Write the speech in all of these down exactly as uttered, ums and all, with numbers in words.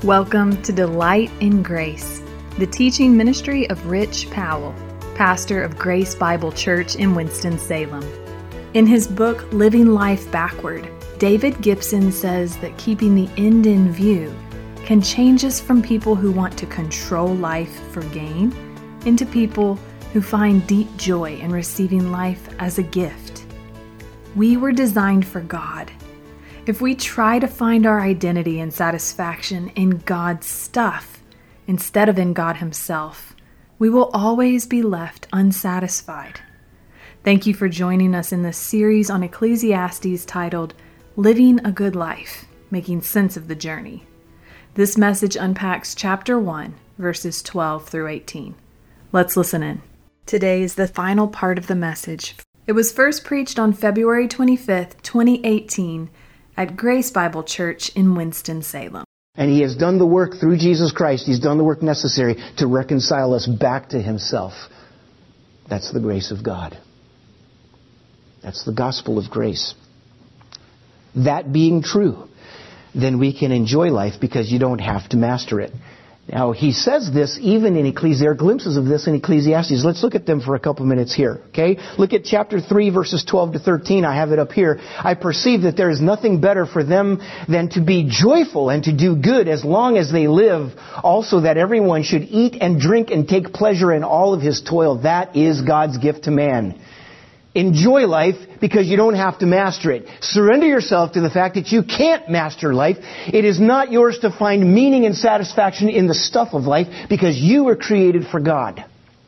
Welcome to Delight in Grace, the teaching ministry of Rich Powell, pastor of Grace Bible Church in Winston-Salem. In his book, Living Life Backward, David Gibson says that keeping the end in view can change us from people who want to control life for gain into people who find deep joy in receiving life as a gift. We were designed for God. If we try to find our identity and satisfaction in God's stuff instead of in God Himself, we will always be left unsatisfied. Thank you for joining us in this series on Ecclesiastes titled, Living a Good Life, Making Sense of the Journey. This message unpacks chapter one, verses twelve through eighteen. Let's listen in. Today is the final part of the message. It was first preached on February twenty-fifth, twenty eighteen, at Grace Bible Church in Winston-Salem. And He has done the work through Jesus Christ. He's done the work necessary to reconcile us back to Himself. That's the grace of God. That's the gospel of grace. That being true, then we can enjoy life because you don't have to master it. Now, he says this even in Ecclesiastes. There are glimpses of this in Ecclesiastes. Let's look at them for a couple minutes here, okay? Look at chapter three, verses twelve to thirteen. I have it up here. I perceive that there is nothing better for them than to be joyful and to do good as long as they live. Also that everyone should eat and drink and take pleasure in all of his toil. That is God's gift to man. Enjoy life because you don't have to master it. Surrender yourself to the fact that you can't master life. It is not yours to find meaning and satisfaction in the stuff of life because you were created for God.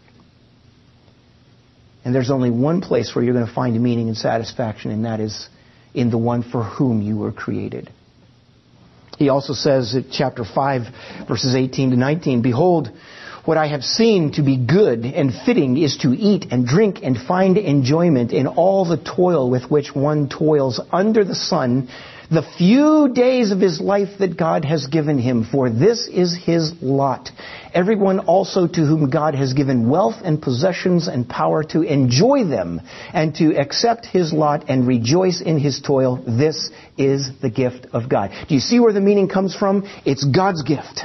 And there's only one place where you're going to find meaning and satisfaction, and that is in the one for whom you were created. He also says in chapter five, verses eighteen to nineteen, Behold, what I have seen to be good and fitting is to eat and drink and find enjoyment in all the toil with which one toils under the sun, the few days of his life that God has given him, for this is his lot. Everyone also to whom God has given wealth and possessions and power to enjoy them and to accept his lot and rejoice in his toil, this is the gift of God. Do you see where the meaning comes from? It's God's gift.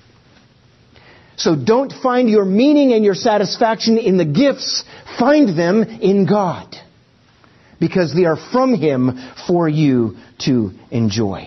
So don't find your meaning and your satisfaction in the gifts. Find them in God. Because they are from Him for you to enjoy.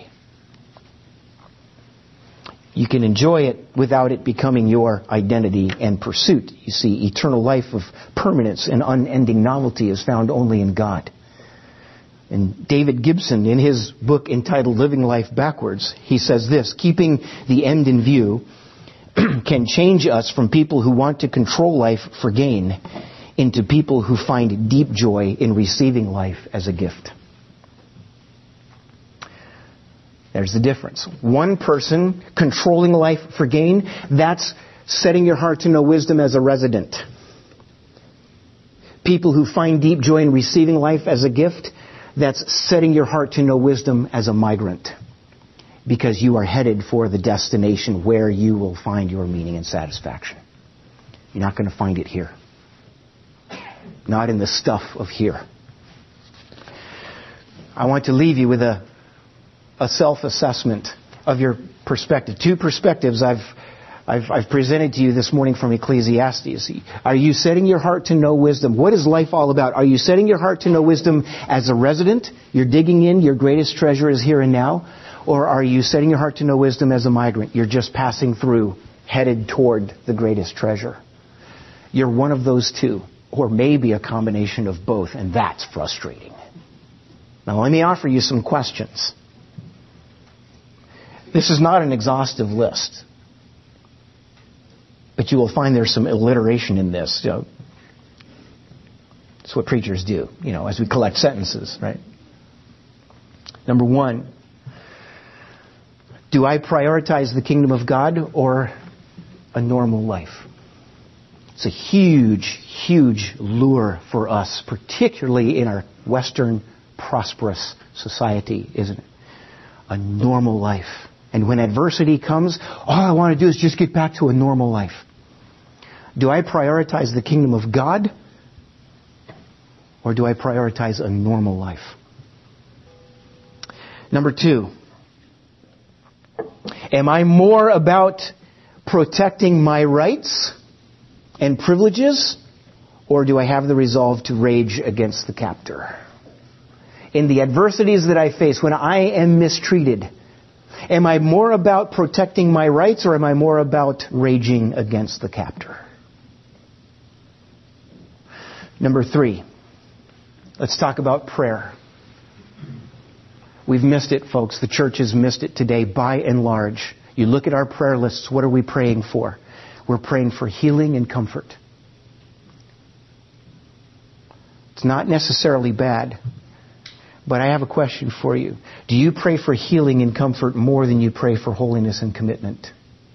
You can enjoy it without it becoming your identity and pursuit. You see, eternal life of permanence and unending novelty is found only in God. And David Gibson, in his book entitled Living Life Backwards, he says this, keeping the end in view can change us from people who want to control life for gain into people who find deep joy in receiving life as a gift. There's the difference. One person controlling life for gain, that's setting your heart to know wisdom as a resident. People who find deep joy in receiving life as a gift, that's setting your heart to know wisdom as a migrant. Because you are headed for the destination where you will find your meaning and satisfaction. You're not going to find it here. Not in the stuff of here. I want to leave you with a, a self-assessment of your perspective. Two perspectives I've, I've, I've presented to you this morning from Ecclesiastes. Are you setting your heart to know wisdom? What is life all about? Are you setting your heart to know wisdom as a resident? You're digging in. Your greatest treasure is here and now. Or are you setting your heart to know wisdom as a migrant? You're just passing through, headed toward the greatest treasure. You're one of those two, or maybe a combination of both, and that's frustrating. Now let me offer you some questions. This is not an exhaustive list, but you will find there's some alliteration in this. You know, it's what preachers do, you know, as we collect sentences, right? Number one, do I prioritize the kingdom of God or a normal life? It's a huge, huge lure for us, particularly in our Western prosperous society, isn't it? A normal life. And when adversity comes, all I want to do is just get back to a normal life. Do I prioritize the kingdom of God or do I prioritize a normal life? Number two, Am I more about protecting my rights and privileges, or do I have the resolve to rage against the captor? In the adversities that I face, when I am mistreated, am I more about protecting my rights, or am I more about raging against the captor? Number three, let's talk about prayer. We've missed it, folks. The church has missed it today by and large. You look at our prayer lists, what are we praying for? We're praying for healing and comfort. It's not necessarily bad, but I have a question for you. Do you pray for healing and comfort more than you pray for holiness and commitment?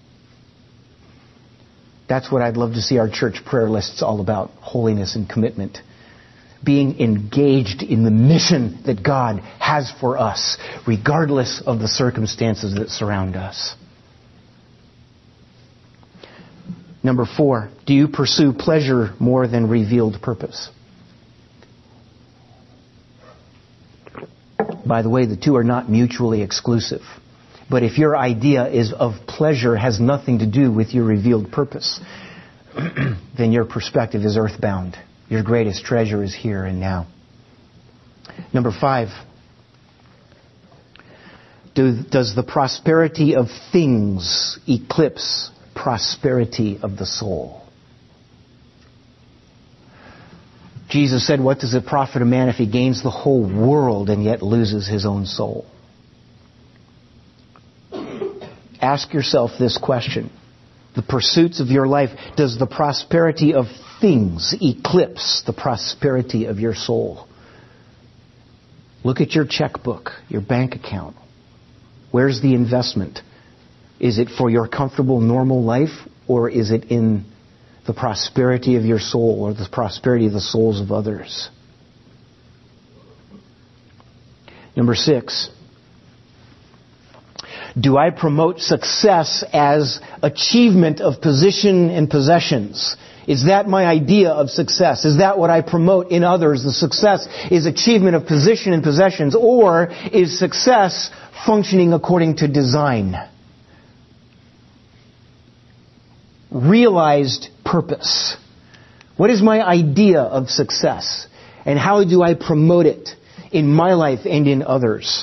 That's what I'd love to see our church prayer lists all about, holiness and commitment. Being engaged in the mission that God has for us, regardless of the circumstances that surround us. Number four, do you pursue pleasure more than revealed purpose? By the way, the two are not mutually exclusive. But if your idea is of pleasure has nothing to do with your revealed purpose, then your perspective is earthbound. Your greatest treasure is here and now. Number five, do, does the prosperity of things eclipse prosperity of the soul? Jesus said, what does it profit a man if he gains the whole world and yet loses his own soul? Ask yourself this question. The pursuits of your life, does the prosperity of things eclipse the prosperity of your soul? Look at your checkbook, your bank account. Where's the investment? Is it for your comfortable, normal life, or is it in the prosperity of your soul or the prosperity of the souls of others? Number six, do I promote success as achievement of position and possessions? Is that my idea of success? Is that what I promote in others? The success is achievement of position and possessions, or is success functioning according to design? Realized purpose. What is my idea of success? And how do I promote it in my life and in others?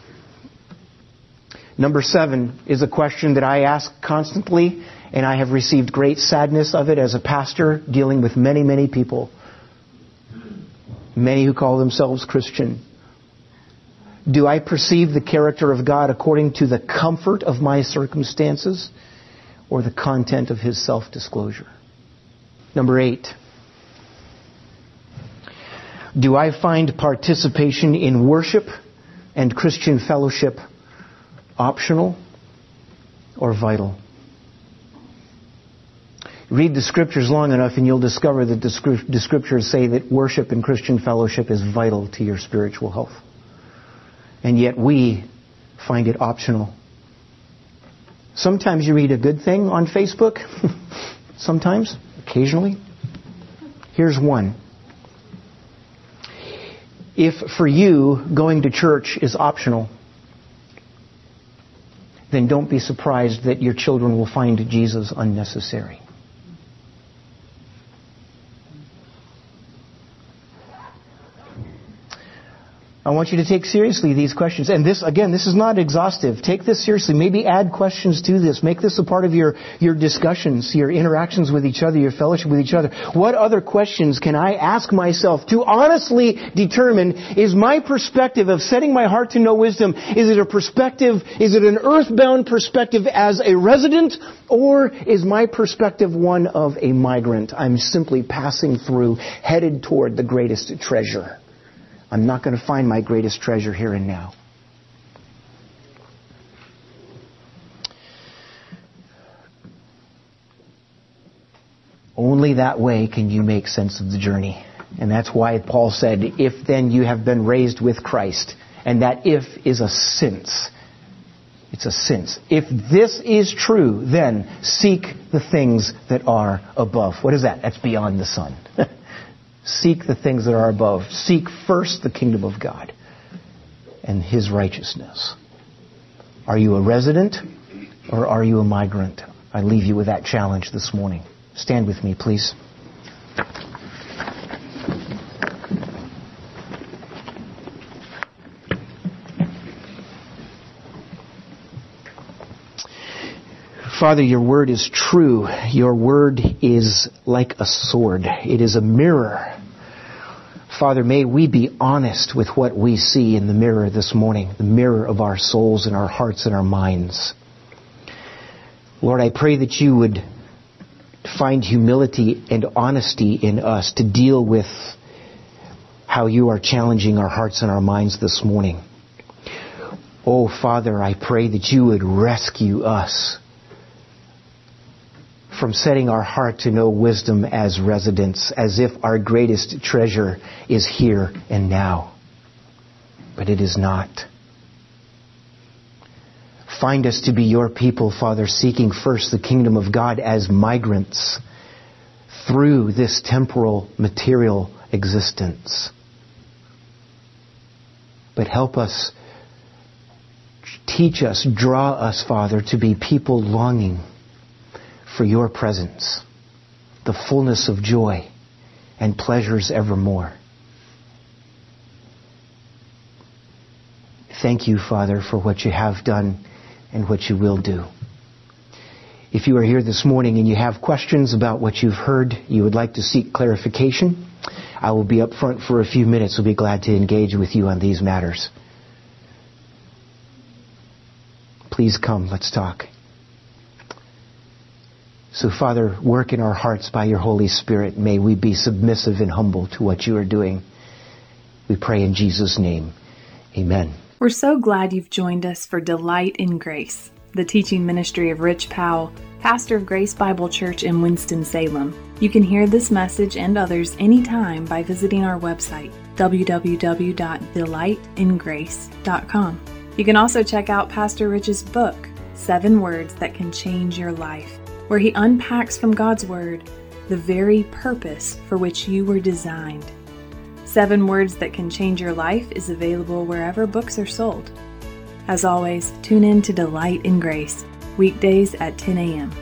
Number seven is a question that I ask constantly, and I have received great sadness of it as a pastor dealing with many, many people. Many who call themselves Christian. Do I perceive the character of God according to the comfort of my circumstances or the content of His self-disclosure? Number eight. Do I find participation in worship and Christian fellowship optional or vital? Read the Scriptures long enough and you'll discover that the Scriptures say that worship and Christian fellowship is vital to your spiritual health. And yet we find it optional. Sometimes you read a good thing on Facebook. Sometimes, occasionally. Here's one. If for you going to church is optional, then don't be surprised that your children will find Jesus unnecessary. I want you to take seriously these questions. And this, again, this is not exhaustive. Take this seriously. Maybe add questions to this. Make this a part of your, your discussions, your interactions with each other, your fellowship with each other. What other questions can I ask myself to honestly determine, is my perspective of setting my heart to know wisdom, is it a perspective, is it an earthbound perspective as a resident, or is my perspective one of a migrant? I'm simply passing through, headed toward the greatest treasure. I'm not going to find my greatest treasure here and now. Only that way can you make sense of the journey. And that's why Paul said, if then you have been raised with Christ. And that if is a since. It's a since. If this is true, then seek the things that are above. What is that? That's beyond the sun. Seek the things that are above. Seek first the kingdom of God and His righteousness. Are you a resident Or are you a migrant? I leave you with that challenge this morning. Stand with me, please. Father, your word is true. Your word is like a sword. It is a mirror. Father, may we be honest with what we see in the mirror this morning, the mirror of our souls and our hearts and our minds. Lord, I pray that you would find humility and honesty in us to deal with how you are challenging our hearts and our minds this morning. Oh, Father, I pray that you would rescue us from setting our heart to know wisdom as residence, as if our greatest treasure is here and now. But it is not. Find us to be your people, Father, seeking first the kingdom of God as migrants through this temporal, material existence. But help us, teach us, draw us, Father, to be people longing for your presence, the fullness of joy and pleasures evermore. Thank you, Father, for what you have done and what you will do. If you are here this morning and you have questions about what you've heard, you would like to seek clarification, I will be up front for a few minutes. We'll be glad to engage with you on these matters. Please come, let's talk. So, Father, work in our hearts by your Holy Spirit. May we be submissive and humble to what you are doing. We pray in Jesus' name. Amen. We're so glad you've joined us for Delight in Grace, the teaching ministry of Rich Powell, pastor of Grace Bible Church in Winston-Salem. You can hear this message and others anytime by visiting our website, w w w dot delight in grace dot com. You can also check out Pastor Rich's book, Seven Words That Can Change Your Life, where he unpacks from God's Word the very purpose for which you were designed. Seven Words That Can Change Your Life is available wherever books are sold. As always, tune in to Delight in Grace, weekdays at ten a.m.